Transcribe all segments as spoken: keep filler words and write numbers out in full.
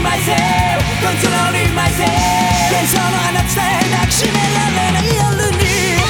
myself controlling myself 幻想のあなたさえ抱きしめられない夜に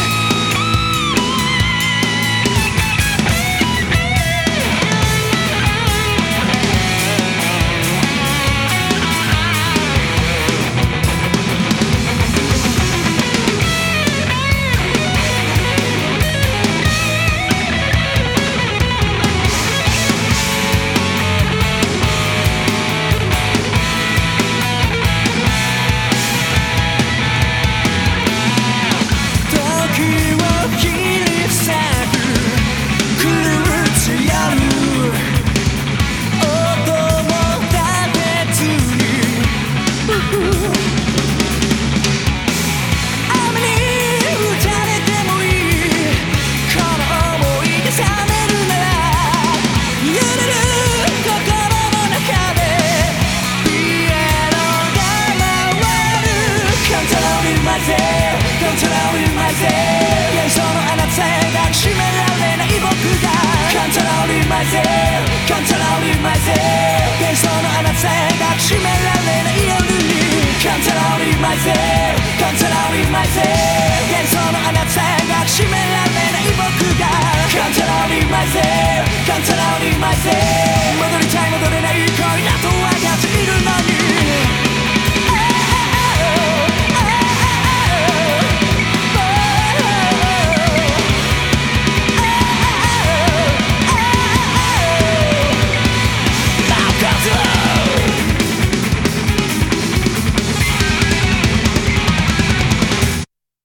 幻想のあなたさえ抱きしめられない僕が Controlling myself Controlling myself 幻想のあなたさえ抱きしめられない夜に Controlling myself Controlling myself 幻想のあなたさえ抱きしめられない僕が Controlling myself Controlling myself